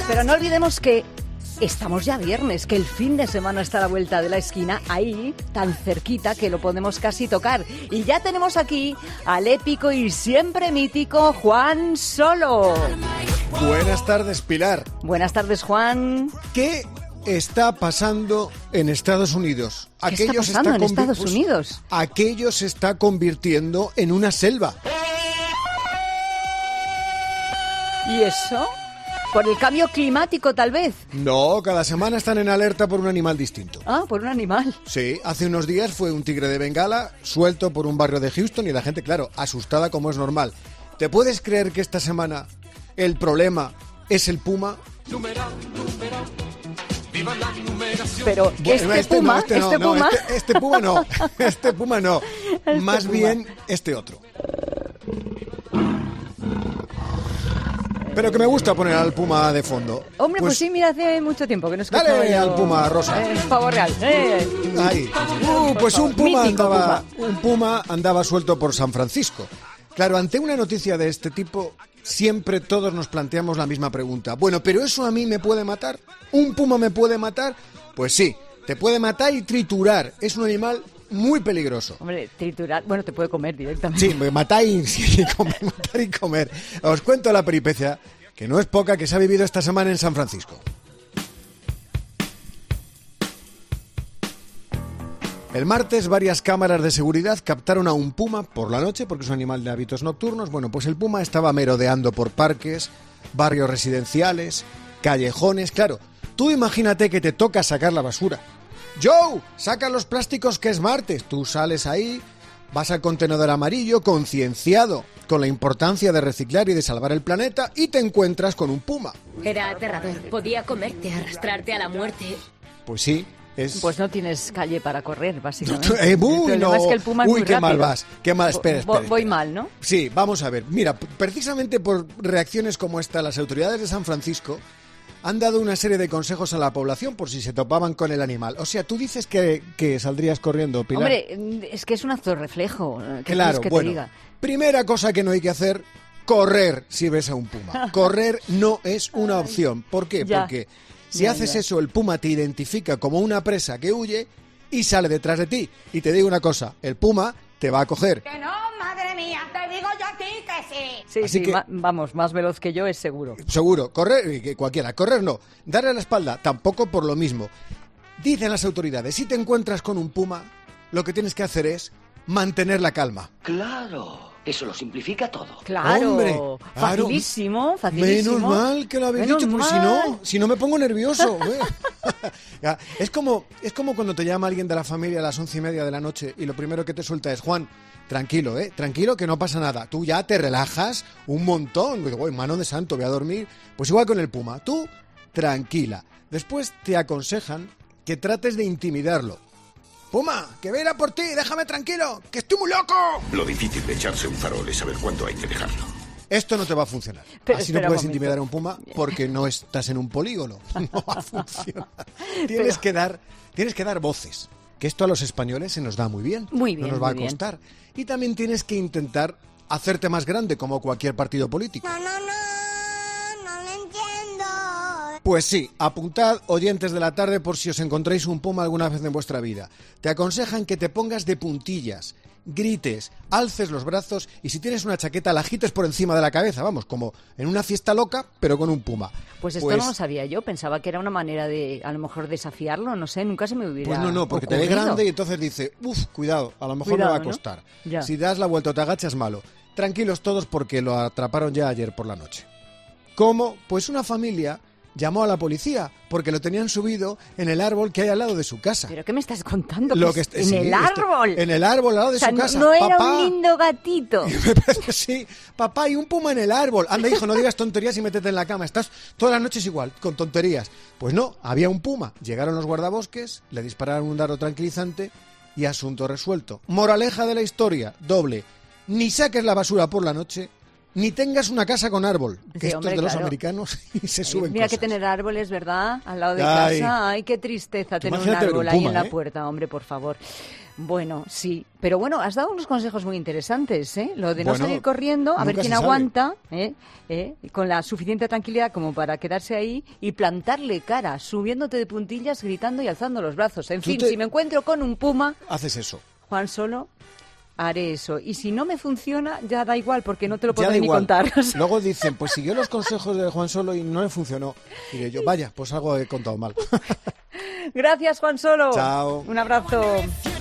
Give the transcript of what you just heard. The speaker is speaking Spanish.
Pero no olvidemos que estamos ya viernes, que el fin de semana está a la vuelta de la esquina, ahí, tan cerquita que lo podemos casi tocar. Y ya tenemos aquí al épico y siempre mítico Juan Solo. Buenas tardes, Pilar. Buenas tardes, Juan. ¿Qué está pasando en Estados Unidos? ¿Qué está pasando en Estados Unidos? Aquello se está convirtiendo en una selva. ¿Y eso? ¿Por el cambio climático, tal vez? No, cada semana están en alerta por un animal distinto. Ah, por un animal. Sí, hace unos días fue un tigre de Bengala suelto por un barrio de Houston y la gente, claro, asustada como es normal. ¿Te puedes creer que esta semana el problema es el puma? Pero este puma no. Más bien este otro. Pero que me gusta poner al puma de fondo. Hombre, pues sí, mira, hace mucho tiempo que no escuchaba dale al puma rosa. Pavo real. Ahí. Pues un puma andaba suelto por San Francisco. Claro, ante una noticia de este tipo, siempre todos nos planteamos la misma pregunta. Bueno, ¿pero eso a mí me puede matar? ¿Un puma me puede matar? Pues sí, te puede matar y triturar. Es un animal muy peligroso. Hombre, triturar, bueno, te puede comer directamente. Sí, matar y comer. Os cuento la peripecia, que no es poca, que se ha vivido esta semana en San Francisco. El martes, varias cámaras de seguridad captaron a un puma por la noche, porque es un animal de hábitos nocturnos. Bueno, pues el puma estaba merodeando por parques, barrios residenciales, callejones. Claro, tú imagínate que te toca sacar la basura. ¡Joe! ¡Saca los plásticos que es martes! Tú sales ahí, vas al contenedor amarillo, concienciado con la importancia de reciclar y de salvar el planeta, y te encuentras con un puma. Era aterrador. Podía comerte, arrastrarte a la muerte. Pues sí. Pues no tienes calle para correr, básicamente. El problema es que el puma es muy qué rápido. mal vas. Qué mal, espera. Voy mal, ¿no? Sí, vamos a ver. Mira, precisamente por reacciones como esta, las autoridades de San Francisco han dado una serie de consejos a la población por si se topaban con el animal. O sea, tú dices que saldrías corriendo, Pilar. Hombre, es que es un acto de reflejo. Claro, que bueno, te diga? Primera cosa que no hay que hacer, correr si ves a un puma. Correr no es una opción. ¿Por qué? Porque si haces eso, el puma te identifica como una presa que huye y sale detrás de ti. Y te digo una cosa, el puma te va a coger. ¡Que no, madre mía! ¡Te digo yo a ti que sí! Sí, vamos, más veloz que yo es seguro. Seguro, correr, cualquiera, correr no. Darle la espalda, tampoco por lo mismo. Dicen las autoridades, si te encuentras con un puma, lo que tienes que hacer es mantener la calma. Claro, eso lo simplifica todo. Claro, hombre, facilísimo. Menos mal que lo habéis dicho, porque si no me pongo nervioso. Es como cuando te llama alguien de la familia a las 11:30 de la noche y lo primero que te suelta es: Juan, tranquilo, tranquilo, que no pasa nada. Tú ya te relajas un montón. Digo, mano de santo, voy a dormir. Pues igual con el puma, tú tranquila. Después te aconsejan que trates de intimidarlo. Puma, que voy a ir a por ti, déjame tranquilo, que estoy muy loco. Lo difícil de echarse un farol es saber cuándo hay que dejarlo. Esto no te va a funcionar. Pero así no puedes intimidar a un puma porque no estás en un polígono. No va a funcionar. Tienes que dar voces. Que esto a los españoles se nos da muy bien. Muy bien. No nos va a costar. Y también tienes que intentar hacerte más grande como cualquier partido político. No lo entiendo. Pues sí, apuntad, oyentes de la tarde, por si os encontráis un puma alguna vez en vuestra vida. Te aconsejan que te pongas de puntillas, grites, alces los brazos y si tienes una chaqueta la agites por encima de la cabeza, vamos, como en una fiesta loca, pero con un puma. Pues esto no lo sabía yo, pensaba que era una manera de, a lo mejor, desafiarlo, no sé, nunca se me hubiera Pues no, porque ocurrido. te ve grande y entonces dice, cuidado, a lo mejor me va a costar. ¿No? Si das la vuelta o te agachas, malo. Tranquilos todos porque lo atraparon ya ayer por la noche. ¿Cómo? Pues una familia llamó a la policía porque lo tenían subido en el árbol que hay al lado de su casa. ¿Pero qué me estás contando? ¿En el árbol? En el árbol al lado de su casa. No era papá, un lindo gatito. Me parece que sí. Papá, hay un puma en el árbol. Anda, hijo, no digas tonterías y métete en la cama. Estás todas las noches igual, con tonterías. Pues no, había un puma. Llegaron los guardabosques, le dispararon un dardo tranquilizante y asunto resuelto. Moraleja de la historia, doble. Ni saques la basura por la noche, ni tengas una casa con árbol. Que Sí, esto hombre, es de los claro. americanos y se suben Mira cosas. que tener árboles, ¿verdad? Al lado de Ay. casa. Ay, qué tristeza Tú tener un imagínate ver árbol un ahí puma, en la ¿eh? puerta, hombre, por favor. Bueno, sí, pero bueno, has dado unos consejos muy interesantes, ¿eh? Lo de no Bueno, salir corriendo, a ver nunca quién se sabe. aguanta, con la suficiente tranquilidad como para quedarse ahí y plantarle cara, subiéndote de puntillas, gritando y alzando los brazos. En fin, si me encuentro con un puma, Haces eso. Juan Solo, haré eso. Y si no me funciona, ya da igual, porque no te lo Ya podré da ni igual. contar. Luego dicen, pues siguió los consejos de Juan Solo y no le funcionó. Y yo, vaya, pues algo he contado mal. Gracias, Juan Solo. Chao. Un abrazo.